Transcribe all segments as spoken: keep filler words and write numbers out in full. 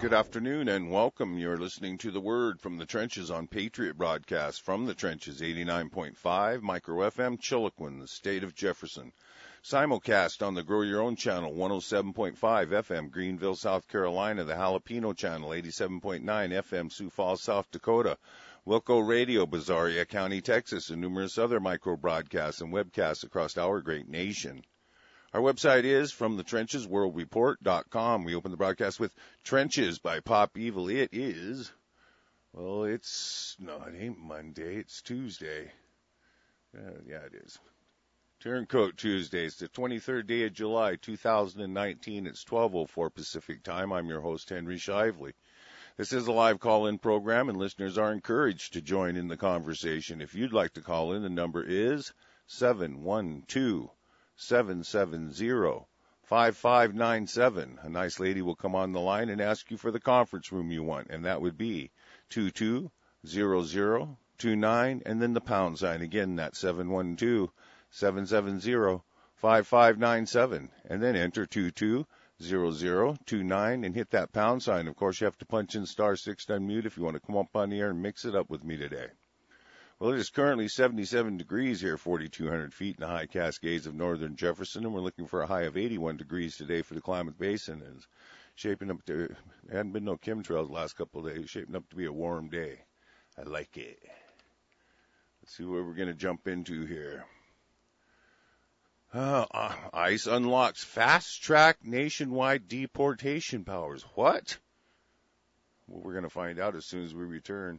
Good afternoon and welcome. You're listening to The Word from the Trenches on Patriot Broadcast from the Trenches, eighty-nine point five, Micro F M, Chiloquin, the state of Jefferson. Simulcast on the Grow Your Own channel, one oh seven point five F M, Greenville, South Carolina, the Jalapeno channel, eighty-seven point nine F M, Sioux Falls, South Dakota, Wilco Radio, Bazaria County, Texas, and numerous other micro broadcasts and webcasts across our great nation. Our website is from the trenches world report dot com. We open the broadcast with Trenches by Pop Evil. It is, well, it's, no, it ain't Monday, it's Tuesday. Uh, yeah, it is. Turncoat Tuesday. It's the twenty-third day of July, two thousand nineteen. It's twelve oh four Pacific time. I'm your host, Henry Shively. This is a live call-in program, and listeners are encouraged to join in the conversation. If you'd like to call in, the number is seven one two, seven seven zero, five five nine seven. A nice lady will come on the line and ask you for the conference room you want, and that would be two two zero zero two nine, and then the pound sign. Again, that's seven one two, seven seven zero, five five nine seven, and then enter two two zero zero two nine and hit that pound sign. Of course, you have to punch in star six to unmute if you want to come up on the air and mix it up with me today. Well, it is currently seventy-seven degrees here, forty-two hundred feet in the high Cascades of northern Jefferson, and we're looking for a high of eighty-one degrees today for the Klamath Basin. It's shaping up to, it hadn't been no chemtrails the last couple of days, shaping up to be a warm day. I like it. Let's see where we're going to jump into here. Uh, uh, ICE unlocks fast-track nationwide deportation powers. What? Well, we're going to find out as soon as we return.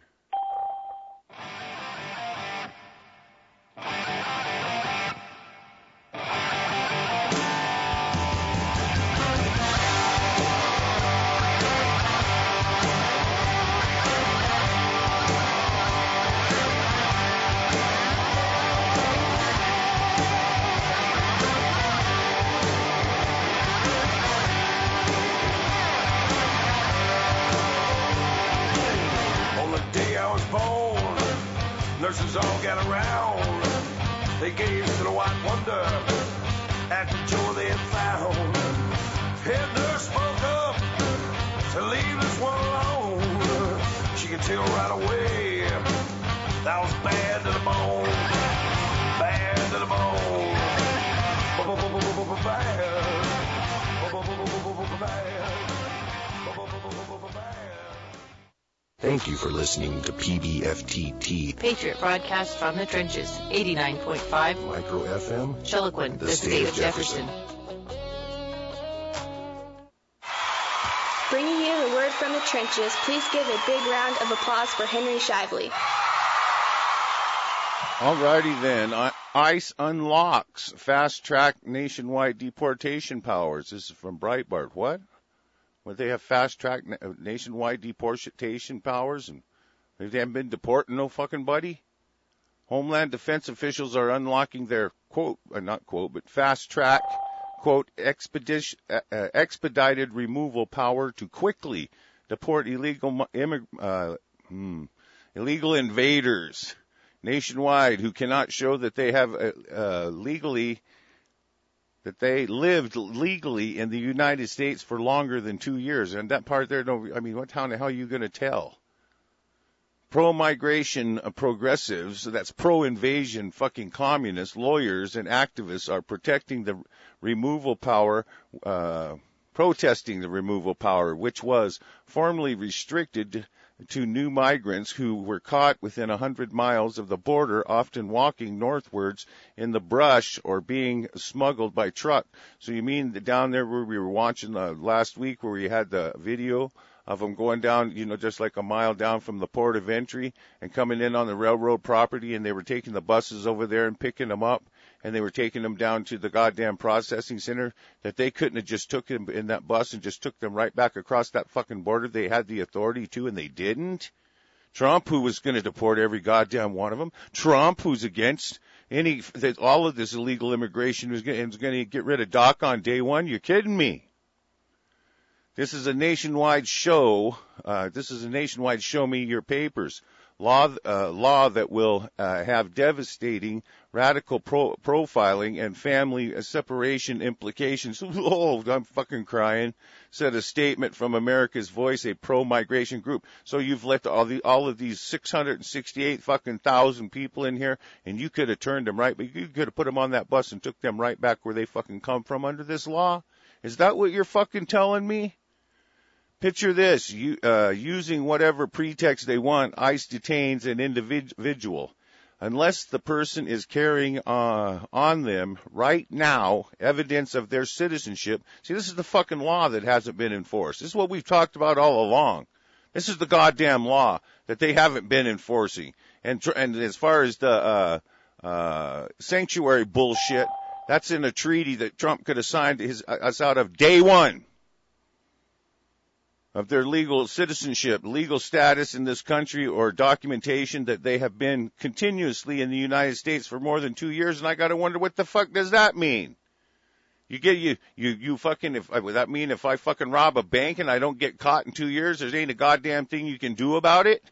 Nurses all got around. They gazed to the white wonder at the joy they had found. Head nurse spoke up to leave this one alone. She could tell right away that was bad to the bone. Bad to the bone. Bad. Bad. Thank you for listening to P B F T T, Patriot Broadcast from the Trenches, eighty-nine point five, Micro F M, Chiloquin, the, the state, state of Jefferson. Jefferson. Bringing you the word from the trenches, please give a big round of applause for Henry Shively. All righty then. ICE unlocks fast-track nationwide deportation powers. This is from Breitbart. What? Would they have fast-track nationwide deportation powers, and they haven't been deporting no fucking buddy? Homeland Defense officials are unlocking their, quote, uh, not quote, but fast-track, quote, expedition, uh, uh, expedited removal power to quickly deport illegal immig- uh, hmm, illegal invaders nationwide who cannot show that they have uh, uh, legally that they lived legally in the United States for longer than two years. And that part there, don't, I mean, what how the hell are you going to tell? Pro-migration progressives, that's pro-invasion fucking communists, lawyers, and activists are protecting the removal power, uh, protesting the removal power, which was formerly restricted to new migrants who were caught within a hundred miles of the border, often walking northwards in the brush or being smuggled by truck. So you mean that down there where we were watching uh, last week, where we had the video of them going down, you know, just like a mile down from the port of entry and coming in on the railroad property, and they were taking the buses over there and picking them up, and they were taking them down to the goddamn processing center, that they couldn't have just took them in that bus and just took them right back across that fucking border. They had the authority to, and they didn't. Trump, who was going to deport every goddamn one of them. Trump, who's against any, that all of this illegal immigration, was going to get rid of DACA on day one. You're kidding me. This is a nationwide show. Uh, this is a nationwide show me your papers. law uh, law that will uh, have devastating radical pro- profiling and family separation implications. Oh, I'm fucking crying. Said a statement from America's Voice, a pro-migration group. So you've let all the all of these six hundred sixty-eight fucking thousand people in here, and you could have turned them right, but you could have put them on that bus and took them right back where they fucking come from under this law? Is that what you're fucking telling me? Picture this, you, uh, using whatever pretext they want, ICE detains an individual. Unless the person is carrying uh, on them right now evidence of their citizenship. See, this is the fucking law that hasn't been enforced. This is what we've talked about all along. This is the goddamn law that they haven't been enforcing. And, tr- and as far as the uh, uh, sanctuary bullshit, that's in a treaty that Trump could have signed his, us out of day one of their legal citizenship, legal status in this country, or documentation that they have been continuously in the United States for more than two years. And I got to wonder, what the fuck does that mean? You get, you, you, you fucking, if, would that mean if I fucking rob a bank and I don't get caught in two years, there ain't a goddamn thing you can do about it?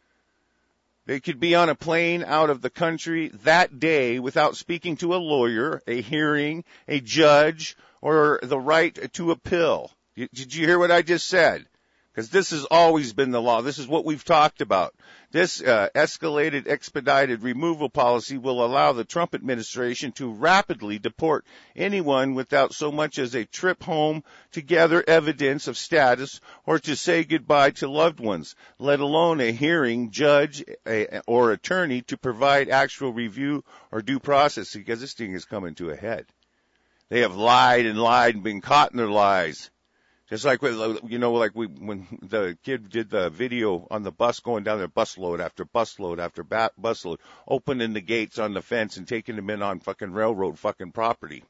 They could be on a plane out of the country that day without speaking to a lawyer, a hearing, a judge, or the right to appeal. Did you hear what I just said? Because this has always been the law. This is what we've talked about. This uh, escalated, expedited removal policy will allow the Trump administration to rapidly deport anyone without so much as a trip home to gather evidence of status or to say goodbye to loved ones, let alone a hearing, judge, a, or attorney to provide actual review or due process, because this thing is coming to a head. They have lied and lied and been caught in their lies. Just like, you know, like we, when the kid did the video on the bus going down there, bus load after bus load after bus load, opening the gates on the fence and taking them in on fucking railroad fucking property.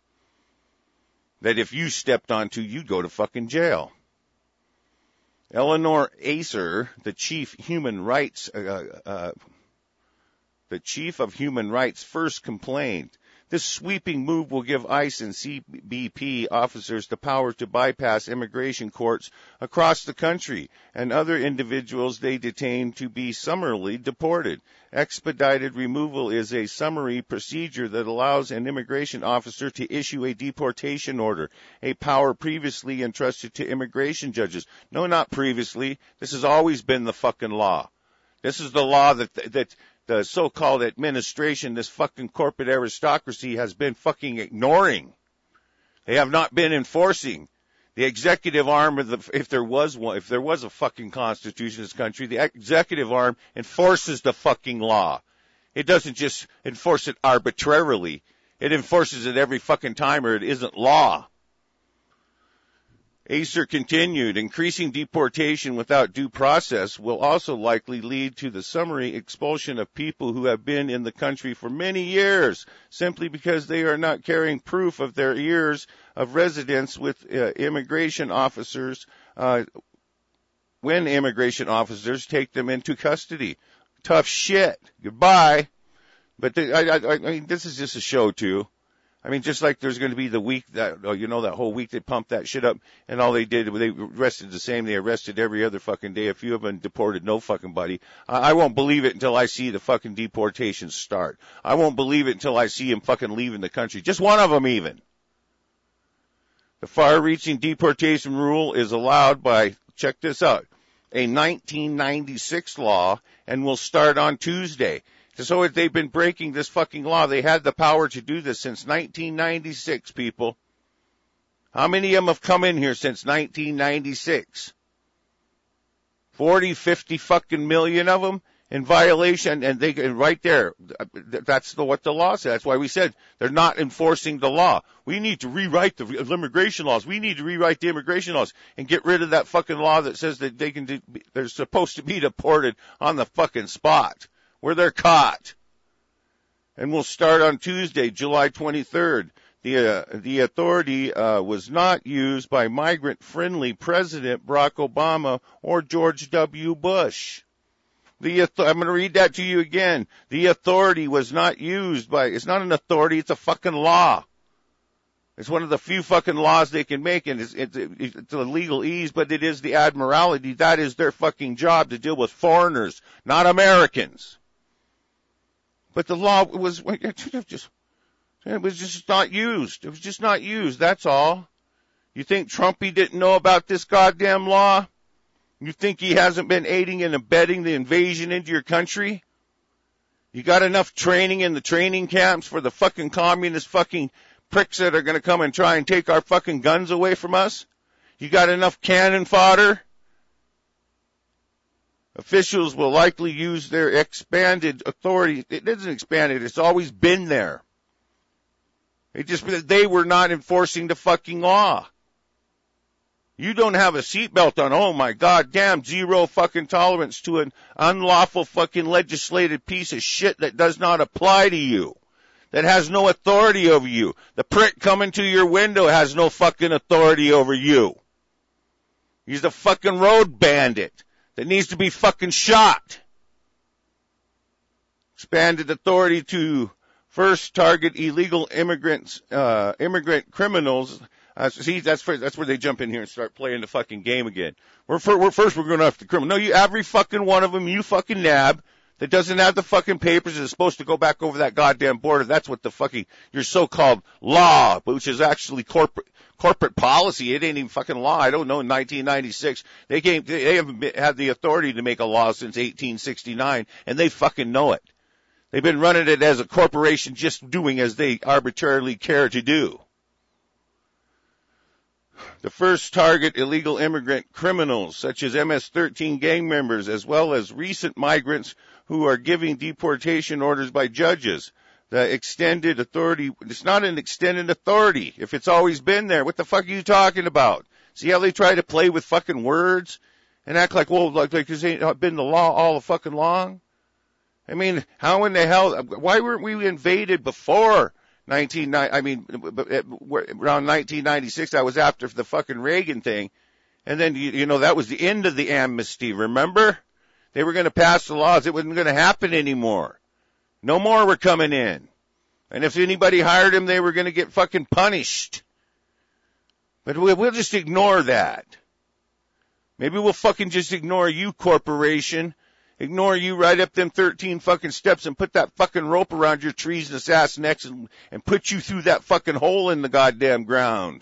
That if you stepped onto, you'd go to fucking jail. Eleanor Acer, the chief human rights, uh, uh, the chief of human rights first complained. This sweeping move will give ICE and C B P officers the power to bypass immigration courts across the country and other individuals they detain to be summarily deported. Expedited removal is a summary procedure that allows an immigration officer to issue a deportation order, a power previously entrusted to immigration judges. No, not previously. This has always been the fucking law. This is the law that that the so-called administration, this fucking corporate aristocracy, has been fucking ignoring. They have not been enforcing. The executive arm of the, if there was one, if there was a fucking constitution in this country, the executive arm enforces the fucking law. It doesn't just enforce it arbitrarily. It enforces it every fucking time or it isn't law. Acer continued, increasing deportation without due process will also likely lead to the summary expulsion of people who have been in the country for many years, simply because they are not carrying proof of their years of residence with uh, immigration officers, uh, when immigration officers take them into custody. Tough shit. Goodbye. But the, I, I, I mean, this is just a show, too. I mean, just like there's going to be the week that, you know, that whole week they pumped that shit up, and all they did, they arrested the same. They arrested every other fucking day. A few of them deported no fucking buddy. I, I won't believe it until I see the fucking deportations start. I won't believe it until I see him fucking leaving the country. Just one of them even. The far-reaching deportation rule is allowed by, check this out, a nineteen ninety-six law, and will start on Tuesday. So if they've been breaking this fucking law, they had the power to do this since nineteen ninety-six, people. How many of them have come in here since nineteen ninety-six? forty, fifty fucking million of them in violation, and they right there. That's the, what the law says. That's why we said they're not enforcing the law. We need to rewrite the immigration laws. We need to rewrite the immigration laws and get rid of that fucking law that says that they can do, they're supposed to be deported on the fucking spot where they're caught. And we'll start on Tuesday, July twenty-third. The, uh, the authority uh, was not used by migrant-friendly President Barack Obama or George W. Bush. The I'm going to read that to you again. The authority was not used by, it's not an authority, it's a fucking law. It's one of the few fucking laws they can make, and it's, it's, it's a legal ease, but it is the Admiralty. That is their fucking job, to deal with foreigners, not Americans. But the law was just, it was just not used. It was just not used, that's all. You think Trumpy didn't know about this goddamn law? You think he hasn't been aiding and abetting the invasion into your country? You got enough training in the training camps for the fucking communist fucking pricks that are going to come and try and take our fucking guns away from us? You got enough cannon fodder? Officials will likely use their expanded authority. It isn't expanded. It's always been there. It just, they were not enforcing the fucking law. You don't have a seatbelt on. Oh my god damn, zero fucking tolerance to an unlawful fucking legislated piece of shit that does not apply to you. That has no authority over you. The prick coming to your window has no fucking authority over you. He's a fucking road bandit that needs to be fucking shot. Expanded authority to first target illegal immigrants, uh, immigrant criminals. Uh, see, that's for, that's where they jump in here and start playing the fucking game again. We're, for, we're first we're going after the criminal. No, you, every fucking one of them, you fucking nab, that doesn't have the fucking papers is supposed to go back over that goddamn border. That's what the fucking, your so-called law, which is actually corporate, corporate policy. It ain't even fucking law. I don't know. In nineteen ninety-six, they came, they haven't been, had the authority to make a law since eighteen sixty-nine, and they fucking know it. They've been running it as a corporation, just doing as they arbitrarily care to do. The first target illegal immigrant criminals, such as M S thirteen gang members, as well as recent migrants who are giving deportation orders by judges. The extended authority, it's not an extended authority if it's always been there. What the fuck are you talking about? See how they try to play with fucking words and act like, well, like, like this ain't been the law all the fucking long? I mean, how in the hell, why weren't we invaded before nineteen ninety, I mean, around nineteen ninety-six, that was after the fucking Reagan thing. And then, you, you know, that was the end of the amnesty, remember? They were going to pass the laws. It wasn't going to happen anymore. No more were coming in. And if anybody hired them, they were going to get fucking punished. But we'll just ignore that. Maybe we'll fucking just ignore you, corporation. Ignore you right up them thirteen fucking steps and put that fucking rope around your treasonous ass necks and, and put you through that fucking hole in the goddamn ground.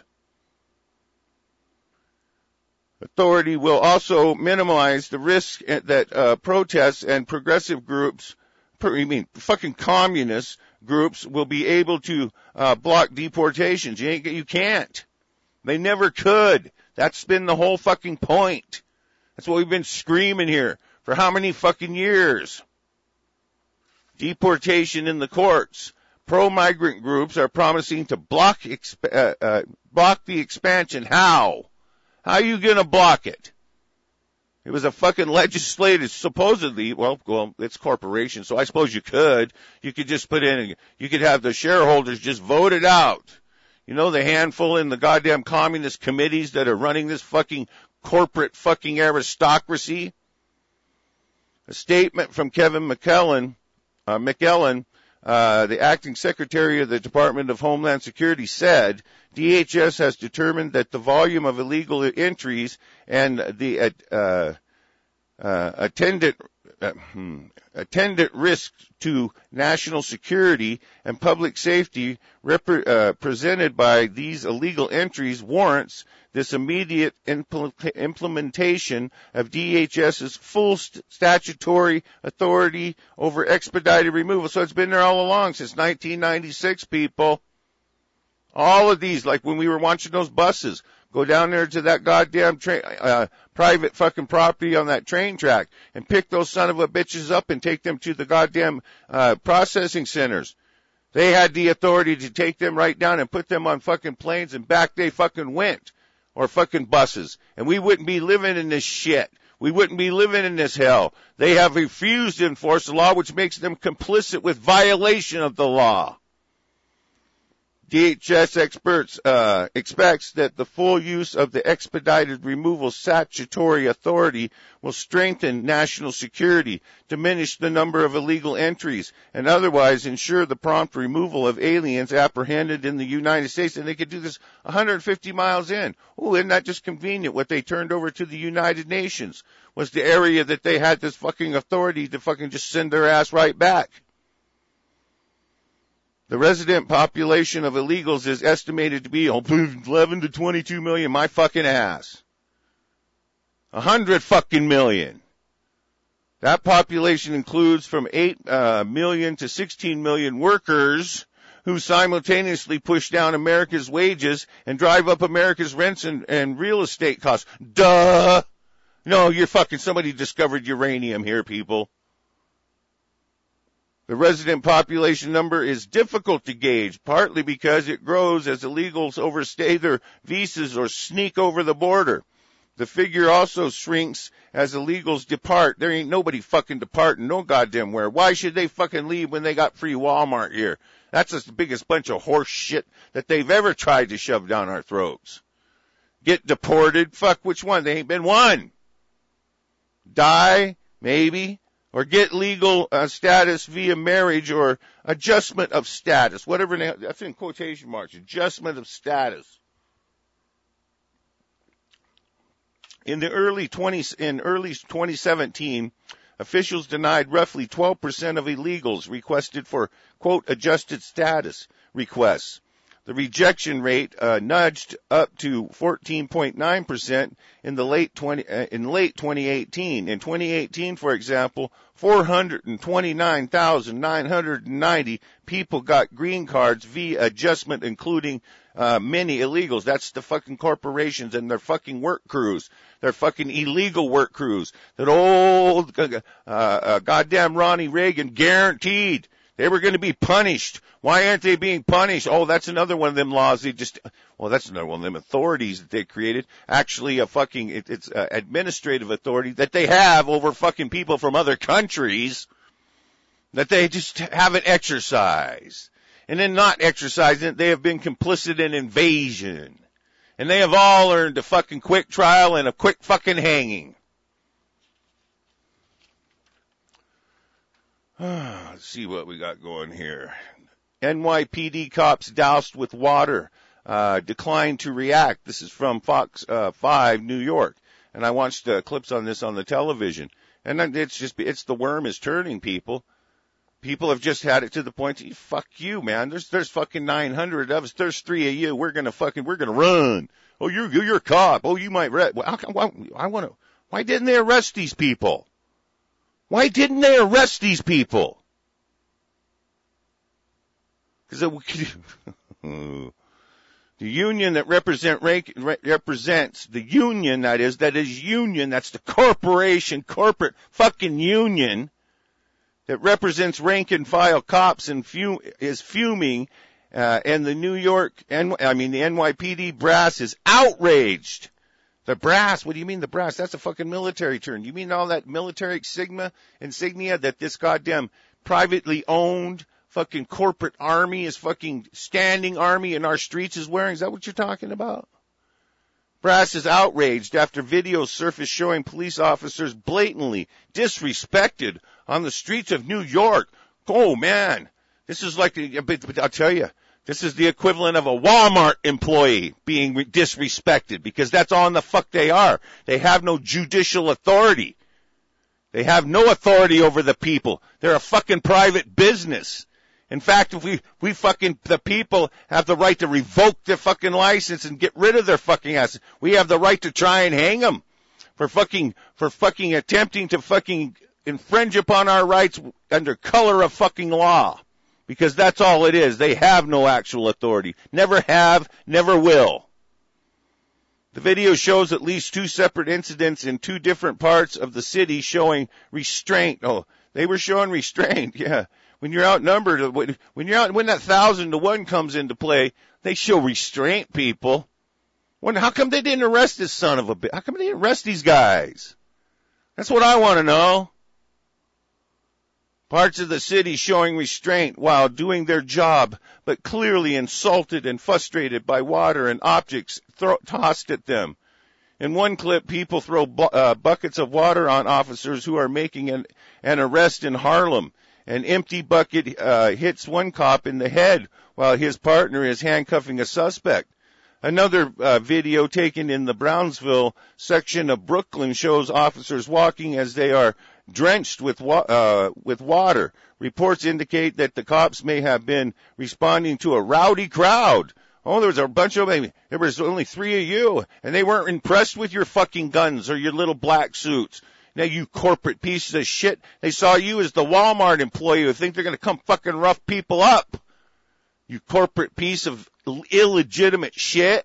Authority will also minimize the risk that uh, protests and progressive groups, I mean fucking communist groups, will be able to uh, block deportations. You ain't, you can't. They never could. That's been the whole fucking point. That's what we've been screaming here for how many fucking years? Deportation in the courts. Pro-migrant groups are promising to block exp- uh, uh, block the expansion. How? How are you going to block it? It was a fucking legislative, supposedly, well, well, it's corporation, so I suppose you could. You could just put in, you could have the shareholders just vote it out. You know, the handful in the goddamn communist committees that are running this fucking corporate fucking aristocracy. A statement from Kevin McKellen, uh, McKellen, uh, the acting secretary of the Department of Homeland Security, said D H S has determined that the volume of illegal entries and the uh, uh, attendant uh, hmm, attendant risk to national security and public safety rep- uh, presented by these illegal entries warrants this immediate impl- implementation of DHS's full st- statutory authority over expedited removal. So it's been there all along, since nineteen ninety-six, people. All of these, like when we were watching those buses go down there to that goddamn train, uh, private fucking property on that train track and pick those son of a bitches up and take them to the goddamn uh, processing centers. They had the authority to take them right down and put them on fucking planes, and back they fucking went. Or fucking buses. And we wouldn't be living in this shit. We wouldn't be living in this hell. They have refused to enforce the law, which makes them complicit with violation of the law. D H S experts uh, expects that the full use of the expedited removal statutory authority will strengthen national security, diminish the number of illegal entries, and otherwise ensure the prompt removal of aliens apprehended in the United States. And they could do this one hundred fifty miles in. Oh, isn't that just convenient? What they turned over to the United Nations was the area that they had this fucking authority to fucking just send their ass right back. The resident population of illegals is estimated to be eleven to twenty-two million. My fucking ass. A hundred fucking million. That population includes from eight uh, million to sixteen million workers who simultaneously push down America's wages and drive up America's rents and, and real estate costs. Duh. No, you're fucking, somebody discovered uranium here, people. The resident population number is difficult to gauge, partly because it grows as illegals overstay their visas or sneak over the border. The figure also shrinks as illegals depart. There ain't nobody fucking departing no goddamn where. Why should they fucking leave when they got free Walmart here? That's just the biggest bunch of horse shit that they've ever tried to shove down our throats. Get deported? Fuck, which one? They ain't been one. Die? Maybe. Or get legal uh, status via marriage or adjustment of status, whatever. That's in quotation marks. Adjustment of status. In the early twenties, in early twenty seventeen, officials denied roughly twelve percent of illegals requested for quote adjusted status requests. The rejection rate uh, nudged up to fourteen point nine percent in the late twenty uh, in late twenty eighteen. In twenty eighteen, for example, four hundred twenty-nine thousand nine hundred ninety people got green cards via adjustment, including uh, many illegals. That's the fucking corporations and their fucking work crews, their fucking illegal work crews. That old uh, uh, goddamn Ronnie Reagan guaranteed they were going to be punished. Why aren't they being punished? Oh, that's another one of them laws. They just, well, that's another one of them authorities that they created. Actually, a fucking, it, it's a administrative authority that they have over fucking people from other countries that they just haven't exercised. And then not exercising it, they have been complicit in invasion. And they have all earned a fucking quick trial and a quick fucking hanging. Let's see what we got going here. N Y P D cops doused with water, uh, declined to react. This is from Fox uh, five, New York. And I watched uh, clips on this on the television. And it's just, it's the worm is turning, people. People have just had it to the point, fuck you, man. There's, there's fucking nine hundred of us. There's three of you. We're gonna fucking, we're gonna run. Oh, you're, you're a cop. Oh, you might, re- well, how come, why, I wanna, why didn't they arrest these people? Why didn't they arrest these people? Because the union that represent, represents, the union that is, that is union, that's the corporation, corporate fucking union that represents rank and file cops and fume, is fuming, uh, and the New York, I mean the N Y P D brass is outraged. The brass, what do you mean the brass? That's a fucking military term. You mean all that military insignia, insignia that this goddamn privately owned fucking corporate army is fucking standing army in our streets is wearing? Is that what you're talking about? Brass is outraged after videos surfaced showing police officers blatantly disrespected on the streets of New York. Oh man, this is like, but I'll tell you, this is the equivalent of a Walmart employee being disrespected, because that's all in the fuck they are. They have no judicial authority. They have no authority over the people. They're a fucking private business. In fact, if we, we fucking, the people have the right to revoke their fucking license and get rid of their fucking assets. We have the right to try and hang them for fucking, for fucking attempting to fucking infringe upon our rights under color of fucking law. Because that's all it is. They have no actual authority. Never have, never will. The video shows at least two separate incidents in two different parts of the city showing restraint. Oh, they were showing restraint, yeah. When you're outnumbered, when you're out, when that thousand to one comes into play, they show restraint, people. When, how come they didn't arrest this son of a bitch? How come they didn't arrest these guys? That's what I want to know. Parts of the city showing restraint while doing their job, but clearly insulted and frustrated by water and objects thro- tossed at them. In one clip, people throw bu- uh, buckets of water on officers who are making an, an arrest in Harlem. An empty bucket uh, hits one cop in the head while his partner is handcuffing a suspect. Another uh, video taken in the Brownsville section of Brooklyn shows officers walking as they are drenched with wa- uh, with water. Reports indicate that the cops may have been responding to a rowdy crowd. Oh, there was a bunch of them. There was only three of you, and they weren't impressed with your fucking guns or your little black suits. Now, you corporate pieces of shit, they saw you as the Walmart employee who think they're going to come fucking rough people up. You corporate piece of illegitimate shit.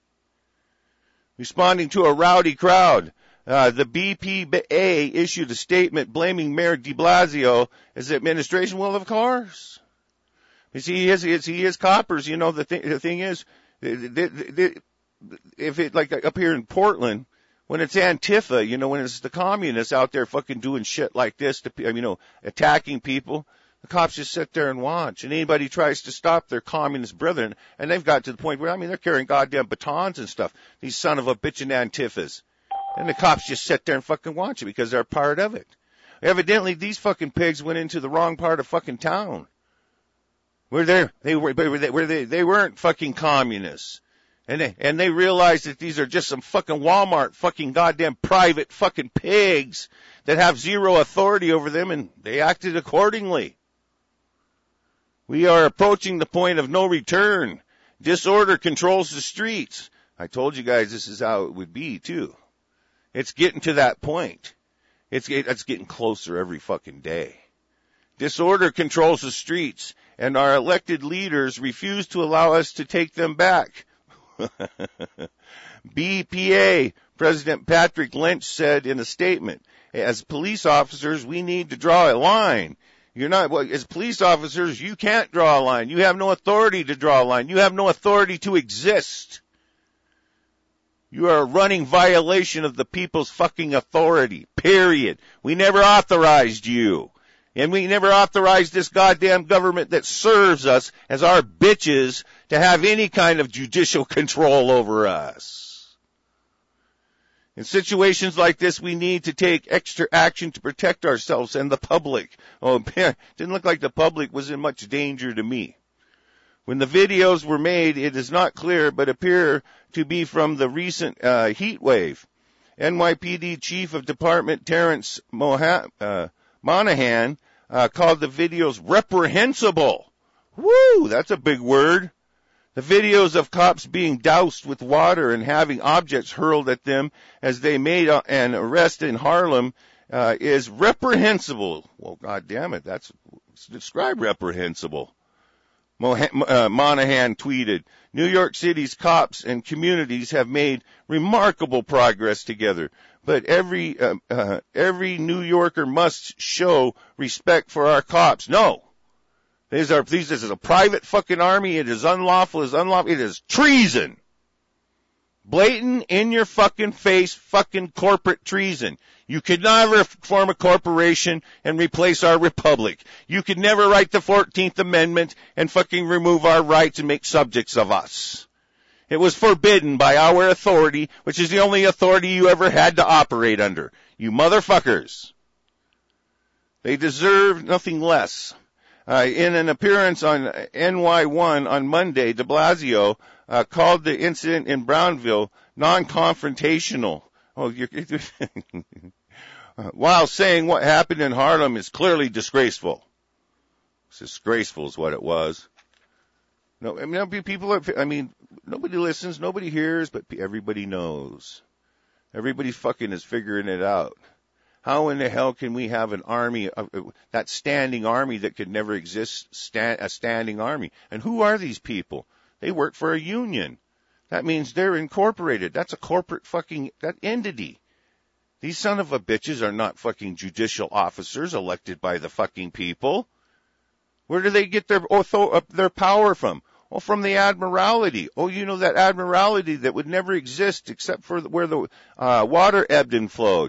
Responding to a rowdy crowd. Uh, the B P A issued a statement blaming Mayor de Blasio as the administration. Well, of course. You see, he is, he is coppers. You know, the, th- the thing is, the, the, the, if it, like up here in Portland, when it's Antifa, you know, when it's the communists out there fucking doing shit like this, to, you know, attacking people, the cops just sit there and watch. And anybody tries to stop their communist brethren, and they've got to the point where, I mean, they're carrying goddamn batons and stuff. These son of a bitchin' Antifas. And the cops just sit there and fucking watch it because they're part of it. Evidently, these fucking pigs went into the wrong part of fucking town. Where they they were where they they weren't fucking communists. And they, and they realized that these are just some fucking Walmart fucking goddamn private fucking pigs that have zero authority over them, and they acted accordingly. We are approaching the point of no return. Disorder controls the streets. I told you guys this is how it would be too. It's getting to that point. It's, it's getting closer every fucking day. Disorder controls the streets, and our elected leaders refuse to allow us to take them back. B P A President Patrick Lynch said in a statement, as police officers, we need to draw a line. You're not, well, as police officers, you can't draw a line. You have no authority to draw a line. You have no authority to exist. You are a running violation of the people's fucking authority, period. We never authorized you. And we never authorized this goddamn government that serves us as our bitches to have any kind of judicial control over us. In situations like this, we need to take extra action to protect ourselves and the public. Oh, it didn't look like the public was in much danger to me. When the videos were made, it is not clear, but appear to be from the recent uh, heat wave. N Y P D Chief of Department Terrence Moha- uh, Monahan uh, called the videos reprehensible. Woo, that's a big word. The videos of cops being doused with water and having objects hurled at them as they made an arrest in Harlem uh, is reprehensible. Well, God damn it, that's describe reprehensible. Uh, Monahan tweeted, New York City's cops and communities have made remarkable progress together, but every uh, uh, every New Yorker must show respect for our cops. No. These are, these, this is a private fucking army. It is unlawful. It is unlawful. It is treason. Blatant, in your fucking face, fucking corporate treason. You could never form a corporation and replace our republic. You could never write the fourteenth Amendment and fucking remove our rights and make subjects of us. It was forbidden by our authority, which is the only authority you ever had to operate under. You motherfuckers. They deserve nothing less. Uh, in an appearance on N Y one on Monday, de Blasio uh, called the incident in Brownville non-confrontational. Oh, you're, while saying what happened in Harlem is clearly disgraceful. It's disgraceful is what it was. No, I mean, people are, I mean, nobody listens, nobody hears, but everybody knows. Everybody fucking is figuring it out. How in the hell can we have an army, uh, that standing army that could never exist, stand, a standing army? And who are these people? They work for a union. That means they're incorporated. That's a corporate fucking, that entity. These son of a bitches are not fucking judicial officers elected by the fucking people. Where do they get their, their power from? Well, from the Admiralty. Oh, you know that Admiralty that would never exist except for where the uh, water ebbed and flowed.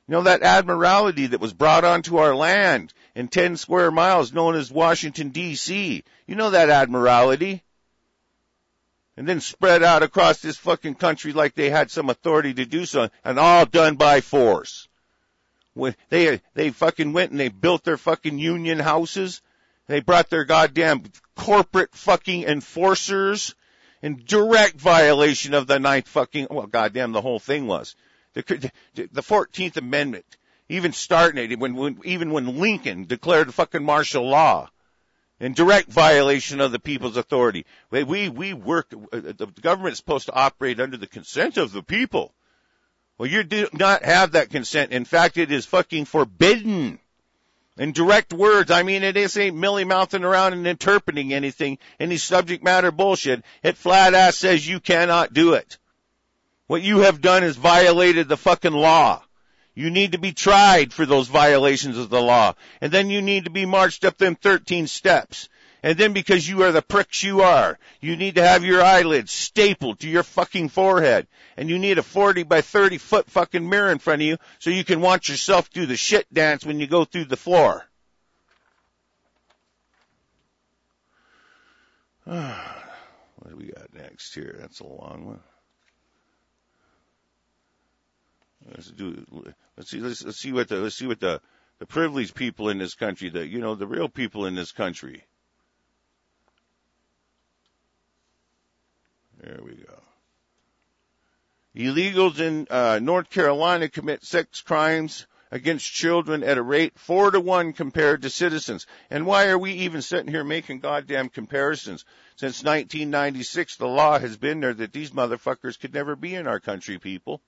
You know, that admiralty that was brought onto our land in ten square miles known as Washington, D C You know that admiralty? And then spread out across this fucking country like they had some authority to do so, and all done by force. When they, they fucking went and they built their fucking union houses. They brought their goddamn corporate fucking enforcers in direct violation of the ninth fucking, well, goddamn, the whole thing was. The, the fourteenth Amendment, even starting when, when, even when Lincoln declared fucking martial law, in direct violation of the people's authority. We, we, we work, the government is supposed to operate under the consent of the people. Well, you do not have that consent. In fact, it is fucking forbidden. In direct words, I mean, it is ain't milly-mouthing around and interpreting anything, any subject matter bullshit. It flat ass says you cannot do it. What you have done is violated the fucking law. You need to be tried for those violations of the law. And then you need to be marched up them thirteen steps. And then because you are the pricks you are, you need to have your eyelids stapled to your fucking forehead. And you need a forty by thirty foot fucking mirror in front of you so you can watch yourself do the shit dance when you go through the floor. What do we got next here? That's a long one. Let's do. Let's see. Let's, let's see what the. Let's see what the the privileged people in this country. The you know the real people in this country. There we go. Illegals in uh, North Carolina commit sex crimes against children at a rate four to one compared to citizens. And why are we even sitting here making goddamn comparisons? Since nineteen ninety-six, the law has been there that these motherfuckers could never be in our country, people.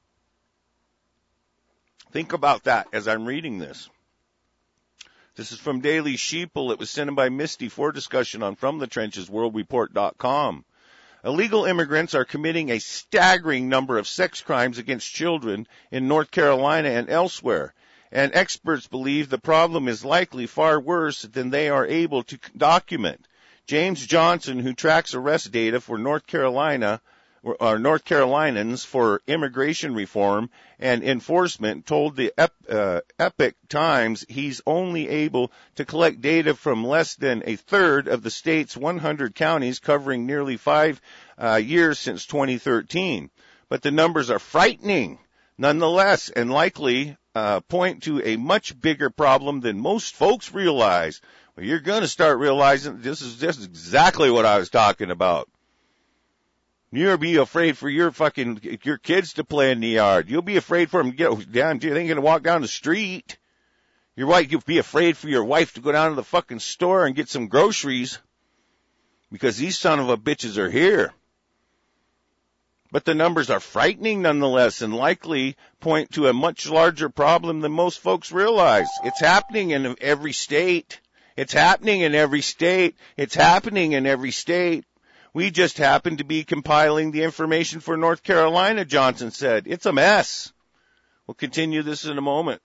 Think about that as I'm reading this. This is from Daily Sheeple. It was sent in by Misty for discussion on from the trenches world report dot com. Illegal immigrants are committing a staggering number of sex crimes against children in North Carolina and elsewhere, and experts believe the problem is likely far worse than they are able to document. James Johnson, who tracks arrest data for North Carolina, or North Carolinians for immigration reform and enforcement, told the Ep, uh, Epic Times he's only able to collect data from less than a third of the state's one hundred counties, covering nearly five uh, years since twenty thirteen. But the numbers are frightening nonetheless, and likely uh, point to a much bigger problem than most folks realize. Well, you're going to start realizing this is just exactly what I was talking about. You'll be afraid for your fucking, your kids to play in the yard. You'll be afraid for them to get down, they ain't gonna walk down the street. Your wife, you'll be afraid for your wife to go down to the fucking store and get some groceries. Because these son of a bitches are here. But the numbers are frightening nonetheless and likely point to a much larger problem than most folks realize. It's happening in every state. It's happening in every state. It's happening in every state. We just happen to be compiling the information for North Carolina, Johnson said. It's a mess. We'll continue this in a moment.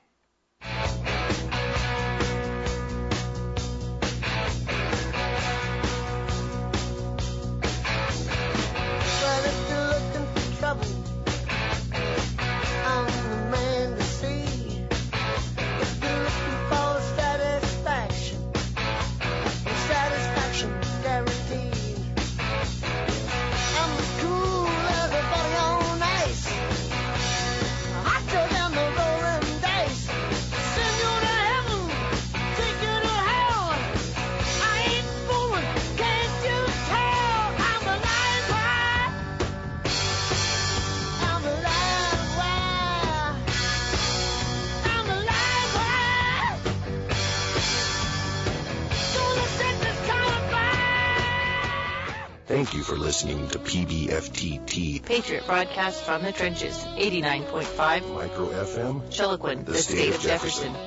Thank you for listening to P B F T T, Patriot Broadcast from the Trenches, eighty-nine point five Micro F M, Chiloquin, the, the state, state of Jefferson. Jefferson.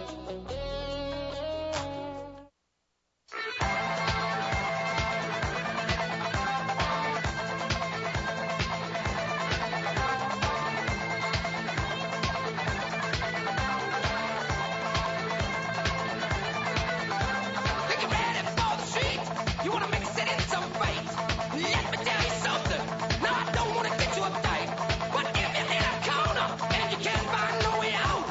But if you hit a corner and you can't find no way out,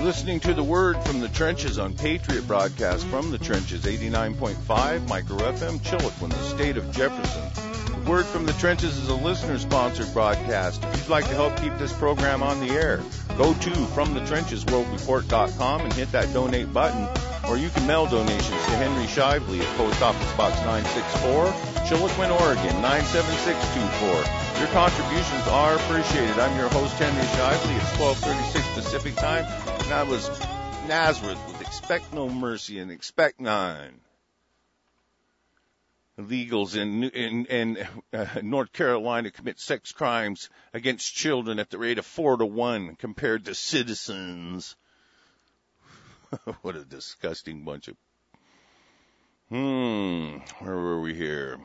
listening to The Word from the Trenches on Patriot Broadcast from the Trenches, eighty-nine point five Micro F M, Chilliquin, the state of Jefferson. The Word from the Trenches is a listener-sponsored broadcast. If you'd like to help keep this program on the air, go to from the trenches world report dot com and hit that donate button, or you can mail donations to Henry Shively at Post Office Box nine sixty-four, Chilliquin, Oregon, nine seven six two four. Your contributions are appreciated. I'm your host, Henry Shively. It's twelve thirty-six Pacific Time, and I was Nazareth with Expect No Mercy and Expect Nine. Illegals in, in, in uh, North Carolina commit sex crimes against children at the rate of four to one compared to citizens. What a disgusting bunch of... Hmm, where were we here?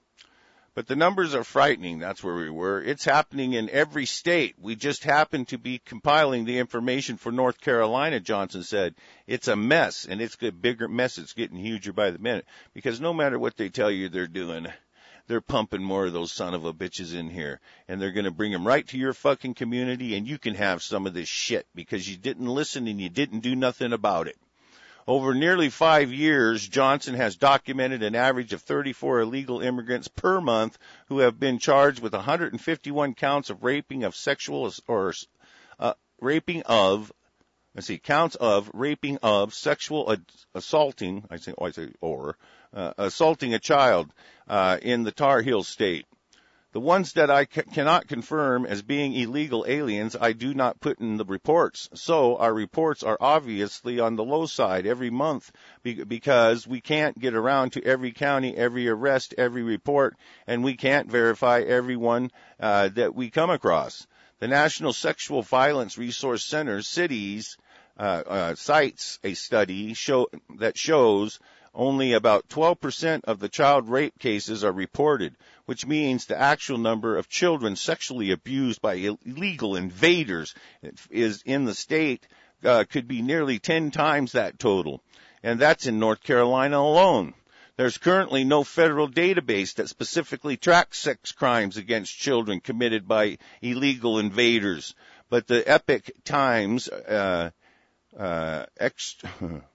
But the numbers are frightening. That's where we were. It's happening in every state. We just happen to be compiling the information for North Carolina, Johnson said. It's a mess, and it's a bigger mess. It's getting huger by the minute. Because no matter what they tell you they're doing, they're pumping more of those son of a bitches in here. And they're going to bring them right to your fucking community, and you can have some of this shit because you didn't listen and you didn't do nothing about it. Over nearly five years, Johnson has documented an average of thirty-four illegal immigrants per month who have been charged with one hundred fifty-one counts of raping of sexual or uh, raping of, let's see, counts of raping of sexual assaulting, I say, oh, I say or, uh, assaulting a child uh, in the Tar Heel state. The ones that I c- cannot confirm as being illegal aliens, I do not put in the reports. So our reports are obviously on the low side every month be- because we can't get around to every county, every arrest, every report, and we can't verify everyone uh, that we come across. The National Sexual Violence Resource Center, cities, uh, uh, cites a study show that shows only about twelve percent of the child rape cases are reported, which means the actual number of children sexually abused by illegal invaders is in the state uh, could be nearly ten times that total. And that's in North Carolina alone. There's currently no federal database that specifically tracks sex crimes against children committed by illegal invaders. But the Epoch Times uh, uh, extra...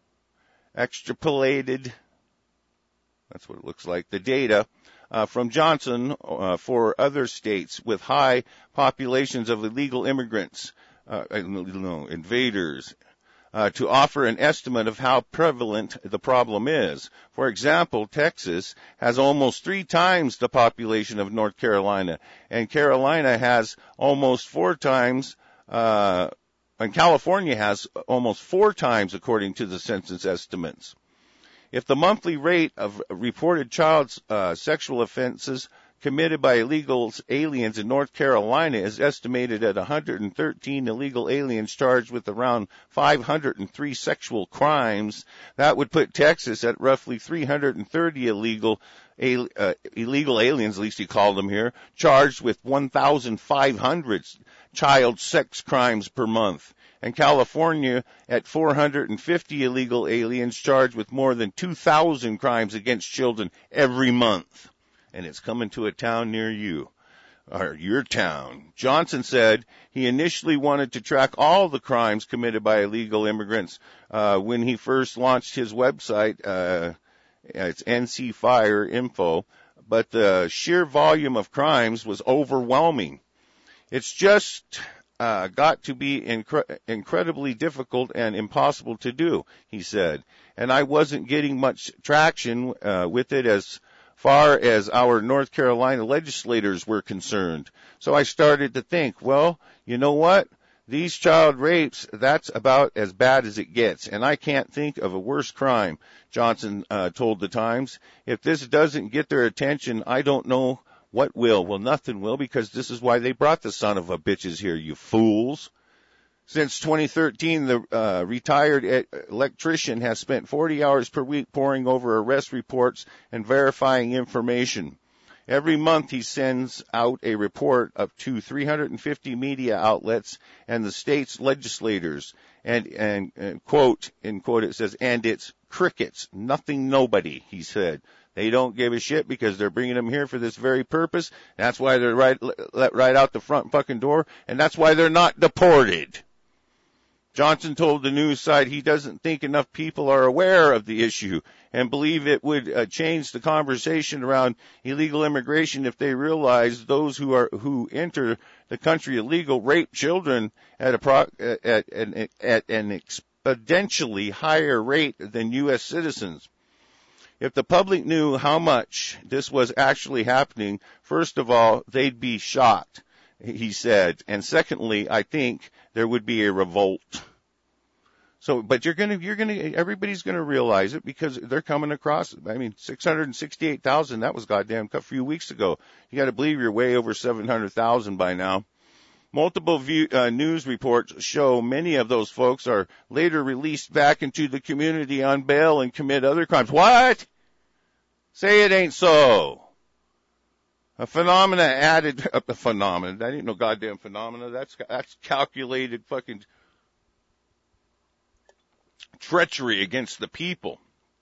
extrapolated, that's what it looks like, the data uh, from Johnson uh, for other states with high populations of illegal immigrants, uh, no, invaders, uh, to offer an estimate of how prevalent the problem is. For example, Texas has almost three times the population of North Carolina, and Carolina has almost four times uh And California has almost four times, according to the census estimates. If the monthly rate of reported child uh, sexual offenses committed by illegal aliens in North Carolina is estimated at one hundred thirteen illegal aliens charged with around five hundred three sexual crimes, that would put Texas at roughly three hundred thirty illegal uh, illegal aliens, at least he called them here, charged with one thousand five hundred child sex crimes per month, and California at four hundred fifty illegal aliens charged with more than two thousand crimes against children every month. And it's coming to a town near you, or your town. Johnson said he initially wanted to track all the crimes committed by illegal immigrants uh, when he first launched his website. Uh, it's N C Fire Info, but the sheer volume of crimes was overwhelming. It's just uh, got to be incre- incredibly difficult and impossible to do, he said. And I wasn't getting much traction uh, with it as far as our North Carolina legislators were concerned. So I started to think, well, you know what? These child rapes, that's about as bad as it gets. And I can't think of a worse crime, Johnson uh, told the Times. If this doesn't get their attention, I don't know what will? Well, nothing will, because this is why they brought the son of a bitches here, you fools. Since twenty thirteen, the uh, retired e- electrician has spent forty hours per week poring over arrest reports and verifying information. Every month he sends out a report up to three hundred fifty media outlets and the state's legislators. And, and, and quote, in quote, it says, and it's crickets, nothing, nobody, he said. They don't give a shit because they're bringing them here for this very purpose. That's why they're right, let right out the front fucking door, and that's why they're not deported. Johnson told the news site he doesn't think enough people are aware of the issue and believe it would uh, change the conversation around illegal immigration if they realize those who are who enter the country illegal rape children at a pro, at, at, at an exponentially higher rate than U S citizens. If the public knew how much this was actually happening, first of all, they'd be shocked, he said. And secondly, I think there would be a revolt. So, but you're gonna, you're gonna, everybody's gonna realize it because they're coming across, I mean, six hundred sixty-eight thousand, that was goddamn a few weeks ago. You gotta believe you're way over seven hundred thousand by now. Multiple view, uh, news reports show many of those folks are later released back into the community on bail and commit other crimes. What? Say it ain't so. A phenomena added, a phenomenon, that ain't no goddamn phenomena, that's, that's calculated fucking treachery against the people.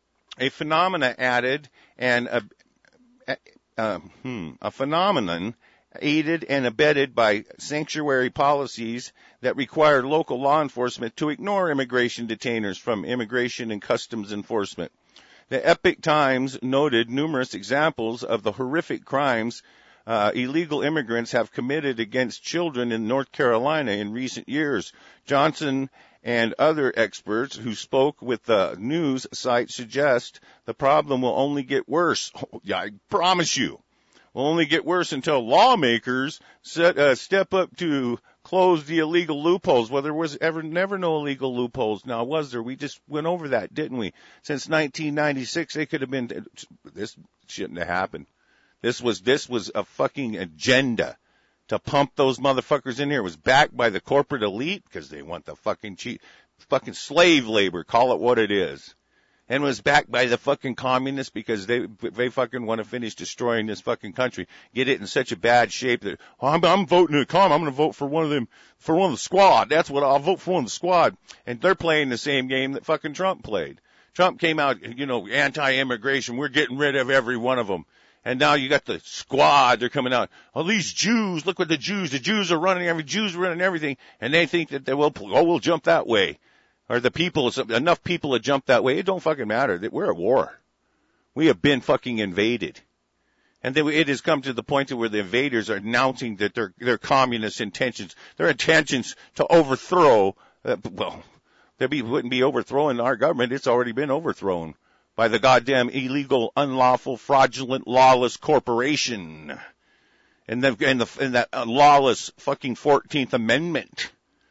A phenomena added and a, a, uh, hmm, a phenomenon aided and abetted by sanctuary policies that require local law enforcement to ignore immigration detainers from Immigration and Customs Enforcement. The Epoch Times noted numerous examples of the horrific crimes uh, illegal immigrants have committed against children in North Carolina in recent years. Johnson and other experts who spoke with the news site suggest the problem will only get worse. Oh, yeah, I promise you. Will only get worse until lawmakers set, uh, step up to close the illegal loopholes. Well, there was ever never no illegal loopholes. Now, was there? We just went over that, didn't we? Since nineteen ninety-six, they could have been. This shouldn't have happened. This was this was a fucking agenda to pump those motherfuckers in here. It was backed by the corporate elite because they want the fucking cheap, fucking slave labor. Call it what it is. And was backed by the fucking communists because they they fucking want to finish destroying this fucking country, get it in such a bad shape that oh, I'm, I'm voting to come. I'm going to vote for one of them, for one of the squad. That's what I'll vote for, one of the squad. And they're playing the same game that fucking Trump played. Trump came out, you know, anti-immigration. We're getting rid of every one of them. And now you got the squad. They're coming out. All these Jews, look what the Jews. The Jews are running every Jews are running everything, and they think that they will. Oh, we'll jump that way. Or the people, enough people to jump that way. It don't fucking matter. We're at war. We have been fucking invaded. And then it has come to the point where the invaders are announcing that their, their communist intentions, their intentions to overthrow, uh, well, there be, wouldn't be overthrowing our government. It's already been overthrown by the goddamn illegal, unlawful, fraudulent, lawless corporation. And the, and the, and that uh, lawless fucking fourteenth Amendment.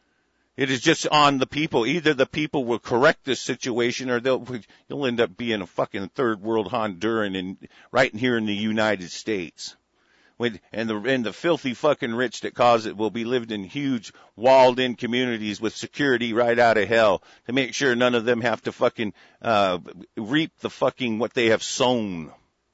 It is just on the people. Either the people will correct this situation or they'll, you'll end up being a fucking third world Honduran in, right here in the United States. When, and the, and the filthy fucking rich that cause it will be lived in huge walled in communities with security right out of hell to make sure none of them have to fucking, uh, reap the fucking what they have sown.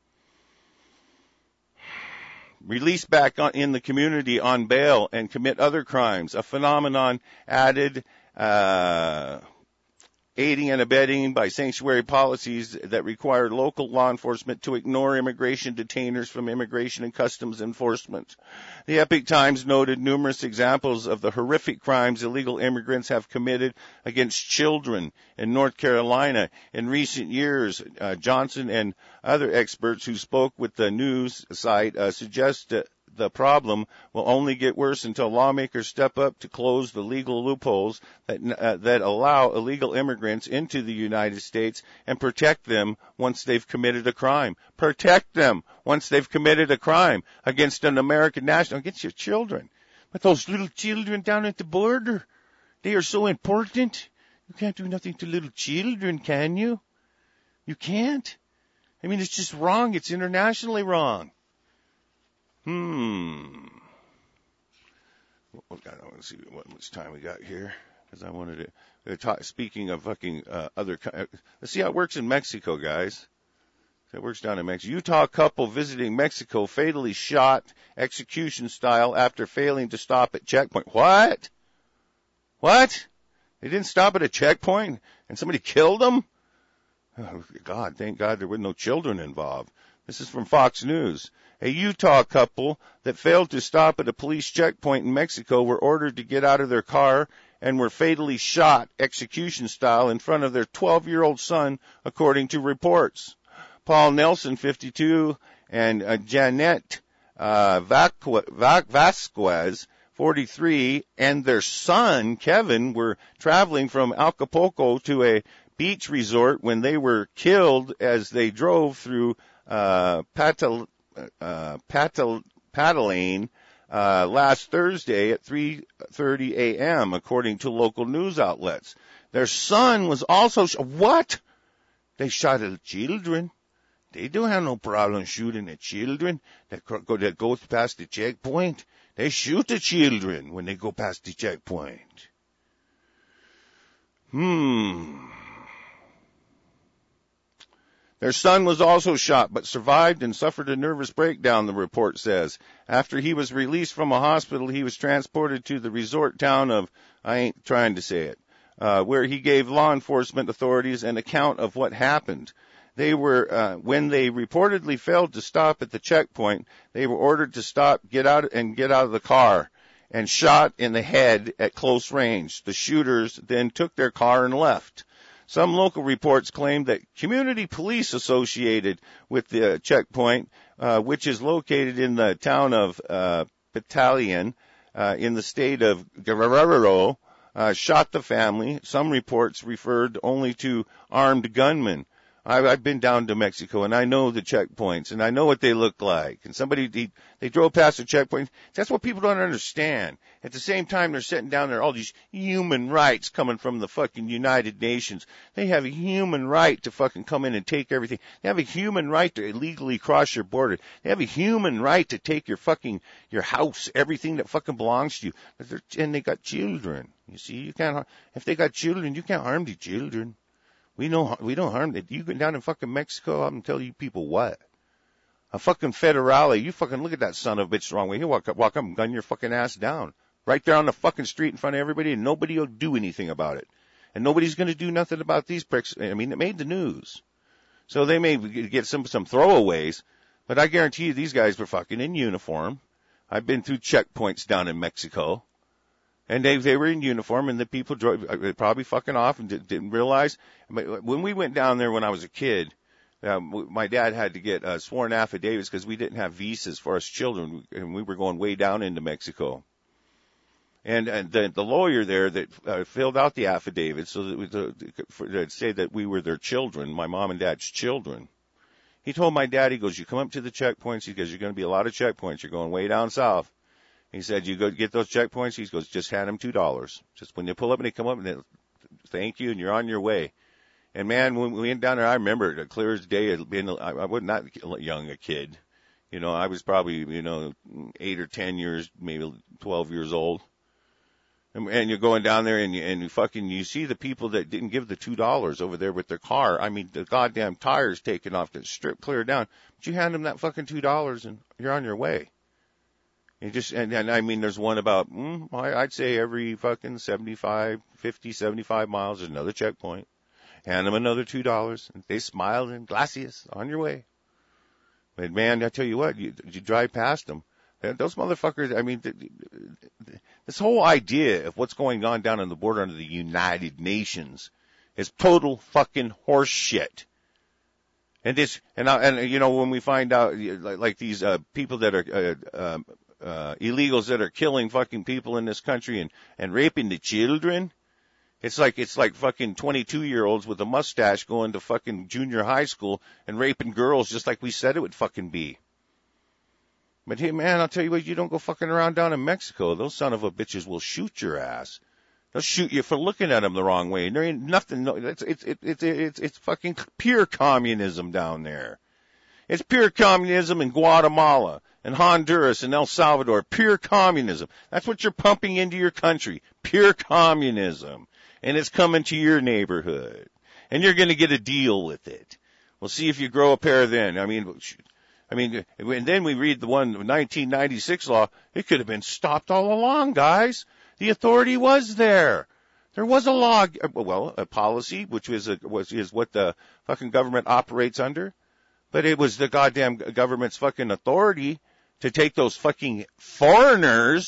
Released back on, in the community on bail and commit other crimes, a phenomenon added, uh, aiding and abetting by sanctuary policies that require local law enforcement to ignore immigration detainers from Immigration and Customs Enforcement. The Epoch Times noted numerous examples of the horrific crimes illegal immigrants have committed against children in North Carolina in recent years. Uh, Johnson and other experts who spoke with the news site uh, suggest that the problem will only get worse until lawmakers step up to close the legal loopholes that uh, that allow illegal immigrants into the United States and protect them once they've committed a crime. Protect them once they've committed a crime against an American national, against your children. But those little children down at the border, they are so important. You can't do nothing to little children, can you? You can't. I mean, it's just wrong. It's internationally wrong. Hmm. Well, I want to see what much time we got here because I wanted to uh, talk. Speaking of fucking uh, other, uh, let's see how it works in Mexico, guys. It works down in Mexico. Utah couple visiting Mexico fatally shot execution style after failing to stop at checkpoint. What? What? They didn't stop at a checkpoint and somebody killed them? Oh, God, thank God there were no children involved. This is from Fox News. A Utah couple that failed to stop at a police checkpoint in Mexico were ordered to get out of their car and were fatally shot execution style in front of their twelve-year-old son, according to reports. Paul Nelson, fifty-two, and uh, Janet uh, Vasquez, forty-three, and their son, Kevin, were traveling from Acapulco to a beach resort when they were killed as they drove through uh, Patal, uh, Patal, Patalane uh, last Thursday at three thirty a.m., according to local news outlets. Their son was also sh- what? They shot at children. They don't have no problem shooting at children that go that goes past the checkpoint. They shoot the children when they go past the checkpoint. Hmm. Their son was also shot, but survived and suffered a nervous breakdown, the report says. After he was released from a hospital, he was transported to the resort town of, I ain't trying to say it, uh, where he gave law enforcement authorities an account of what happened. They were, uh, when they reportedly failed to stop at the checkpoint, they were ordered to stop, get out, and get out of the car, and shot in the head at close range. The shooters then took their car and left. Some local reports claim that community police associated with the checkpoint, uh, which is located in the town of uh, Battalion uh, in the state of Guerrero, uh, shot the family. Some reports referred only to armed gunmen. I've, I've been down to Mexico, and I know the checkpoints, and I know what they look like. And somebody, they, they drove past the checkpoint. That's what people don't understand. At the same time, they're sitting down there, all these human rights coming from the fucking United Nations. They have a human right to fucking come in and take everything. They have a human right to illegally cross your border. They have a human right to take your fucking, your house, everything that fucking belongs to you. And they got children. You see, you can't, if they got children, you can't harm the children. We know, we don't harm it. You go down in fucking Mexico, I'm telling you people what? A fucking federale, you fucking look at that son of a bitch the wrong way. He'll walk up, walk up and gun your fucking ass down. Right there on the fucking street in front of everybody, and nobody will do anything about it. And nobody's gonna do nothing about these pricks. I mean, it made the news. So they may get some, some throwaways, but I guarantee you these guys were fucking in uniform. I've been through checkpoints down in Mexico. And they they were in uniform, and the people drove probably fucking off and didn't realize. When we went down there when I was a kid, um, my dad had to get uh, sworn affidavits because we didn't have visas for us children, and we were going way down into Mexico. And, and the, the lawyer there that uh, filled out the affidavit so that we to say that we were their children, my mom and dad's children. He told my dad, he goes, "You come up to the checkpoints," he goes, "You're going to be a lot of checkpoints. You're going way down south." He said, "You go get those checkpoints." He goes, "Just hand them two dollars. Just when they pull up and they come up and they thank you and you're on your way." And man, when we went down there, I remember it clear as day. Being, I was not young a kid, you know. I was probably you know eight or ten years, maybe twelve years old. And, and you're going down there and you, and you fucking you see the people that didn't give the two dollars over there with their car. I mean, the goddamn tires taken off the strip clear down. But you hand them that fucking two dollars and you're on your way. You just, and, and I mean, there's one about, mm, I'd say every fucking seventy-five, fifty, seventy-five miles, there's another checkpoint. Hand them another two dollars. And they smiled and gracias, on your way. But man, I tell you what, you, you drive past them. Those motherfuckers, I mean, th- th- this whole idea of what's going on down on the border under the United Nations is total fucking horse shit. And this, and, I, and you know, when we find out, like, like these, uh, people that are, uh, um, Uh, illegals that are killing fucking people in this country and, and raping the children. It's like, it's like fucking twenty-two year olds with a mustache going to fucking junior high school and raping girls just like we said it would fucking be. But hey man, I'll tell you what, you don't go fucking around down in Mexico. Those son of a bitches will shoot your ass. They'll shoot you for looking at them the wrong way. And there ain't nothing, no, it's, it's, it's, it's, it's, it's fucking pure communism down there. It's pure communism in Guatemala and Honduras and El Salvador. Pure communism. That's what you're pumping into your country. Pure communism. And it's coming to your neighborhood. And you're going to get a deal with it. We'll see if you grow a pair then. I mean, I mean, and then we read the one nineteen ninety-six law. It could have been stopped all along, guys. The authority was there. There was a law, well, a policy, which was, a, was is what the fucking government operates under. But it was the goddamn government's fucking authority to take those fucking foreigners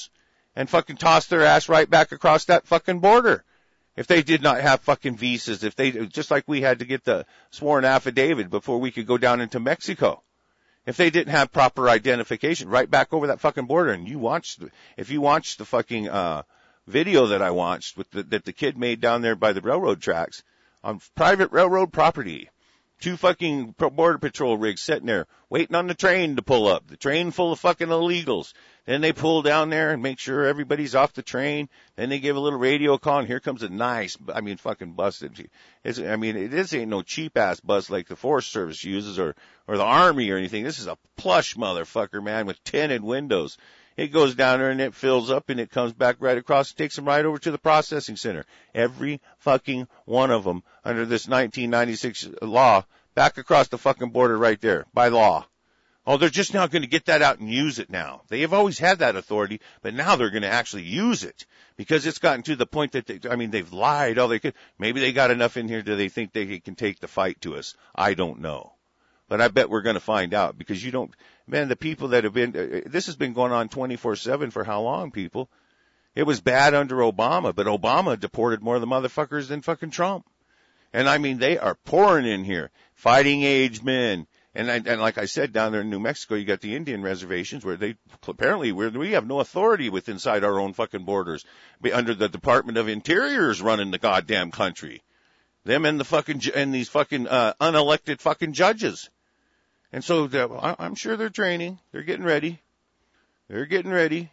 and fucking toss their ass right back across that fucking border. If they did not have fucking visas, if they, just like we had to get the sworn affidavit before we could go down into Mexico. If they didn't have proper identification, right back over that fucking border. And you watched, if you watched the fucking, uh, video that I watched with the, that the kid made down there by the railroad tracks on private railroad property, two fucking border patrol rigs sitting there waiting on the train to pull up, the train full of fucking illegals. Then they pull down there and make sure everybody's off the train. Then they give a little radio call, and here comes a nice, I mean, fucking bus. It's, I mean, it this ain't no cheap-ass bus like the Forest Service uses or, or the Army or anything. This is a plush motherfucker, man, with tinted windows. It goes down there, and it fills up, and it comes back right across and takes them right over to the processing center. Every fucking one of them under this nineteen ninety-six law, back across the fucking border right there, by law. Oh, they're just now going to get that out and use it now. They have always had that authority, but now they're going to actually use it because it's gotten to the point that they, I mean, they've lied all they could. Maybe they got enough in here that they think they can take the fight to us. I don't know. But I bet we're going to find out because you don't, man, the people that have been, uh, this has been going on twenty-four seven for how long, people? It was bad under Obama, but Obama deported more of the motherfuckers than fucking Trump. And I mean, they are pouring in here, fighting age men. And, I, and like I said, down there in New Mexico, you got the Indian reservations where they apparently we're, we have no authority with inside our own fucking borders. Under the Department of Interior is running the goddamn country. Them and the fucking and these fucking uh, unelected fucking judges. And so I'm sure they're training. They're getting ready. They're getting ready.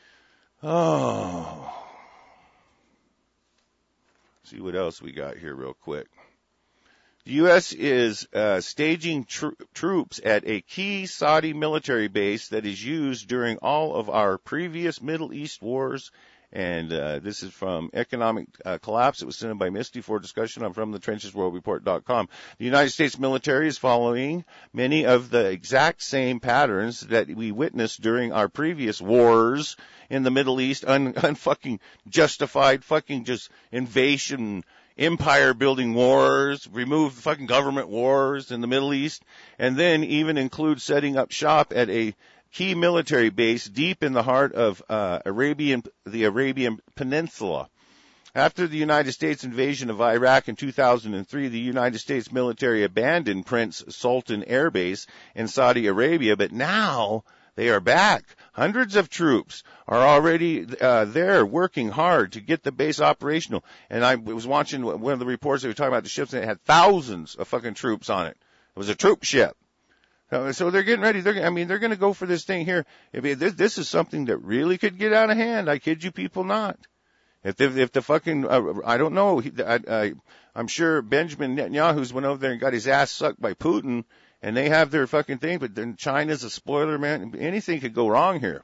Oh, see what else we got here real quick. The U S is uh, staging tr- troops at a key Saudi military base that is used during all of our previous Middle East wars. And uh, this is from Economic uh, Collapse. It was sent in by Misty for discussion on from the trenches world report dot com. The United States military is following many of the exact same patterns that we witnessed during our previous wars in the Middle East, un, un fucking justified fucking just invasion, empire building wars, remove fucking government wars in the Middle East, and then even include setting up shop at a key military base deep in the heart of uh, Arabian, the Arabian Peninsula. After the United States invasion of Iraq in two thousand three, the United States military abandoned Prince Sultan Air Base in Saudi Arabia, but now they are back. Hundreds of troops are already uh, there working hard to get the base operational. And I was watching one of the reports, they were talking about the ships, and it had thousands of fucking troops on it. It was a troop ship. So they're getting ready. They're, I mean, they're going to go for this thing here. If this, this is something that really could get out of hand. I kid you people not. If the, if the fucking, uh, I don't know, I, I, I'm sure Benjamin Netanyahu's went over there and got his ass sucked by Putin, and they have their fucking thing, but then China's a spoiler, man. Anything could go wrong here.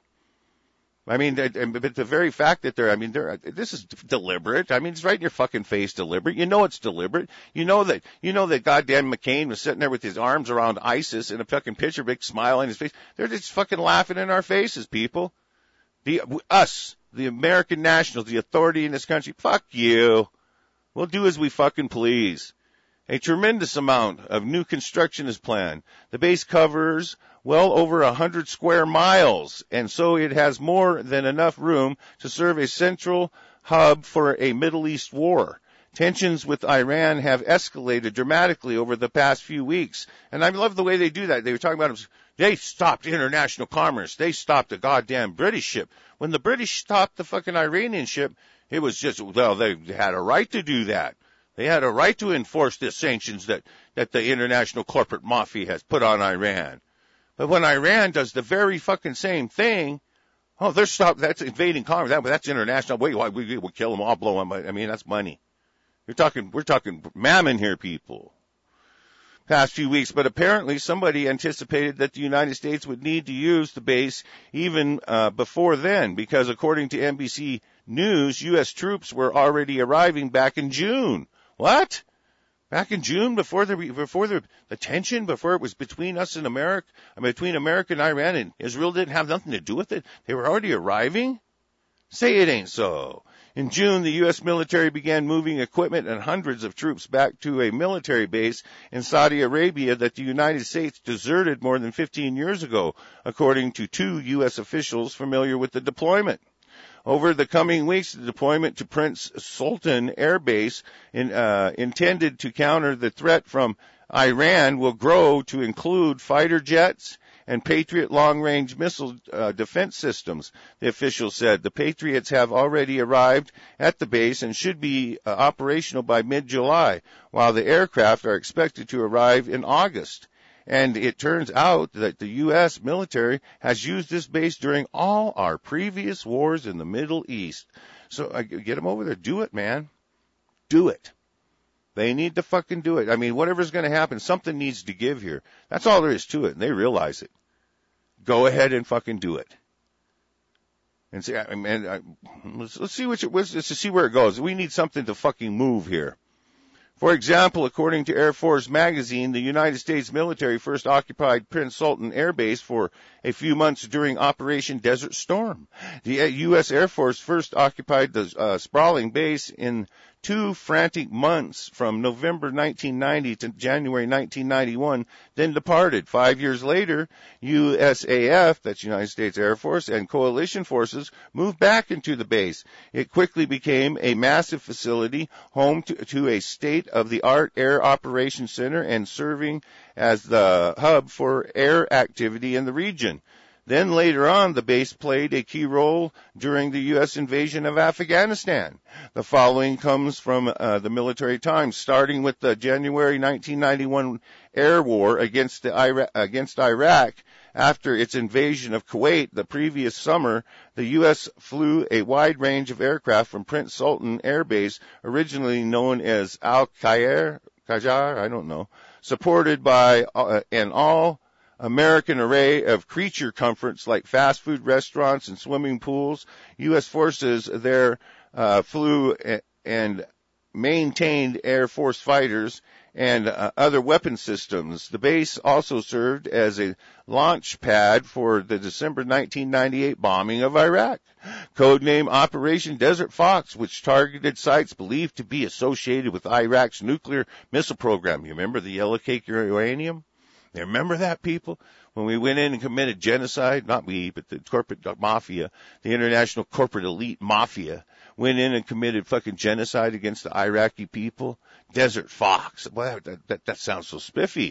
I mean, but the very fact that they're, I mean, they're, this is deliberate. I mean, it's right in your fucking face, deliberate. You know it's deliberate. You know that, you know that goddamn McCain was sitting there with his arms around ISIS in a fucking picture, big smile on his face. They're just fucking laughing in our faces, people. The, us, the American nationals, the authority in this country, fuck you. We'll do as we fucking please. A tremendous amount of new construction is planned. The base covers well over a hundred square miles, and so it has more than enough room to serve a central hub for a Middle East war. Tensions with Iran have escalated dramatically over the past few weeks, and I love the way they do that. They were talking about they stopped international commerce. They stopped a goddamn British ship. When the British stopped the fucking Iranian ship, it was just, well, they had a right to do that. They had a right to enforce the sanctions that, that the international corporate mafia has put on Iran. But when Iran does the very fucking same thing, oh, they're stopped. That's invading commerce. That, that's international. Wait, why we will kill them all, blow them. I mean, that's money. You're talking, we're talking mammon here, people. Past few weeks, but apparently somebody anticipated that the United States would need to use the base even uh, before then, because according to N B C News, U S troops were already arriving back in June. What? Back in June, before the before the, the tension, before it was between us and America, I mean, between America and Iran, and Israel didn't have nothing to do with it. They were already arriving. Say it ain't so. In June, the U S military began moving equipment and hundreds of troops back to a military base in Saudi Arabia that the United States deserted more than fifteen years ago, according to two U S officials familiar with the deployment. Over the coming weeks, the deployment to Prince Sultan Air Base in, uh, intended to counter the threat from Iran will grow to include fighter jets and Patriot long-range missile uh, defense systems, the official said. The Patriots have already arrived at the base and should be uh, operational by mid-July, while the aircraft are expected to arrive in August. And it turns out that the U S military has used this base during all our previous wars in the Middle East. So uh, get them over there. Do it, man. Do it. They need to fucking do it. I mean, whatever's going to happen, something needs to give here. That's all there is to it, and they realize it. Go ahead and fucking do it. And see, I mean, I, let's, let's see which it was. Let's see where it goes. We need something to fucking move here. For example, according to Air Force magazine, the United States military first occupied Prince Sultan Air Base for a few months during Operation Desert Storm. The U S Air Force first occupied the uh, sprawling base in two frantic months from November nineteen ninety to January nineteen ninety-one, then departed. Five years later, U S A F, that's United States Air Force, and coalition forces moved back into the base. It quickly became a massive facility, home to, to a state-of-the-art air operations center and serving as the hub for air activity in the region. Then later on, the base played a key role during the U S invasion of Afghanistan. The following comes from uh, the Military Times, starting with the January nineteen ninety-one air war against, the Iraq, against Iraq. After its invasion of Kuwait the previous summer, the U S flew a wide range of aircraft from Prince Sultan Air Base, originally known as Al-Qajar, Qajar, I don't know, supported by uh, an all American array of creature comforts like fast food restaurants and swimming pools. U S forces there uh, flew a- and maintained Air Force fighters and uh, other weapon systems. The base also served as a launch pad for the December nineteen ninety-eight bombing of Iraq. Codename Operation Desert Fox, which targeted sites believed to be associated with Iraq's nuclear missile program. You remember the yellow cake uranium? You remember that, people? When we went in and committed genocide, not we, but the corporate mafia, the international corporate elite mafia, went in and committed fucking genocide against the Iraqi people. Desert Fox. Boy, that, that, that sounds so spiffy.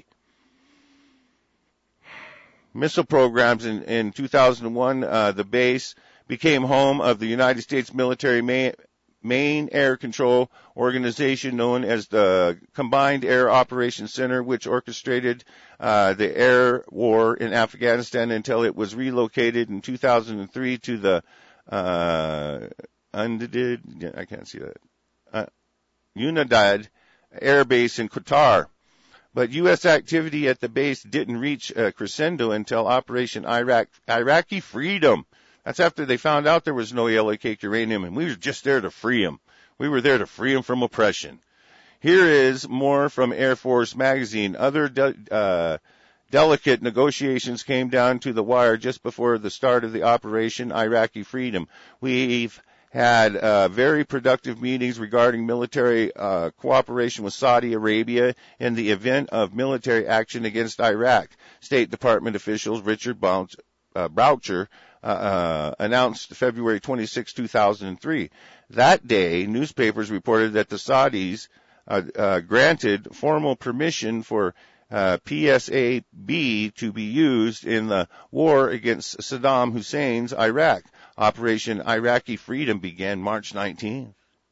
Missile programs in, in two thousand one, uh, the base became home of the United States military main, main air control organization known as the Combined Air Operations Center, which orchestrated uh, the air war in Afghanistan until it was relocated in two thousand three to the uh, Undid, I can't see that, uh, Unidad Air Base in Qatar. But U S activity at the base didn't reach a crescendo until Operation Iraq, Iraqi Freedom. That's after they found out there was no yellow cake uranium, and we were just there to free them. We were there to free them from oppression. Here is more from Air Force magazine. Other de- uh, delicate negotiations came down to the wire just before the start of the Operation Iraqi Freedom. We've had uh, very productive meetings regarding military uh, cooperation with Saudi Arabia in the event of military action against Iraq. State Department officials Richard Bounce, uh, Boucher uh, uh, announced February twenty-sixth, two thousand three. That day, newspapers reported that the Saudis uh, uh, granted formal permission for uh, P S A B to be used in the war against Saddam Hussein's Iraq. Operation Iraqi Freedom began March nineteenth.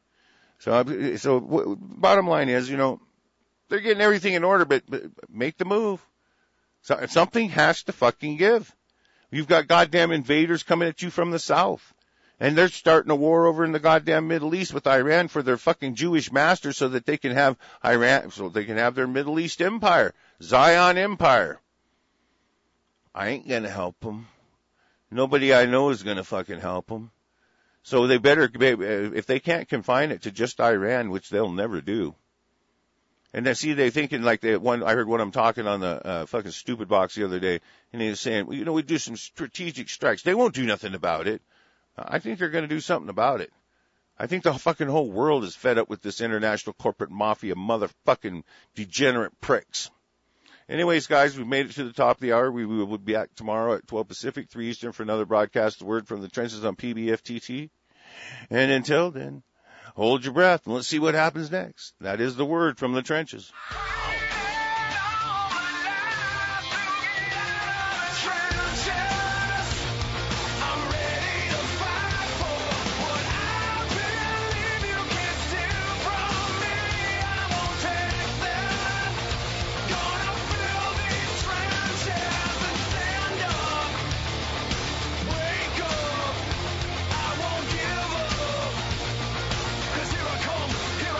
So, so w- bottom line is, you know, they're getting everything in order, but, but make the move. So, something has to fucking give. You've got goddamn invaders coming at you from the south. And they're starting a war over in the goddamn Middle East with Iran for their fucking Jewish master so that they can have Iran, so they can have their Middle East empire, Zion empire. I ain't gonna help them. Nobody I know is going to fucking help them. So they better, if they can't confine it to just Iran, which they'll never do. And then see, they're thinking like they, one, I heard one of them talking on the uh, fucking stupid box the other day, and he was saying, well, you know, we do some strategic strikes. They won't do nothing about it. I think they're going to do something about it. I think the fucking whole world is fed up with this international corporate mafia motherfucking degenerate pricks. Anyways, guys, we made it to the top of the hour. We will be back tomorrow at twelve Pacific, three Eastern for another broadcast. The Word from the Trenches on P B F T T. And until then, hold your breath and let's see what happens next. That is the word from the trenches.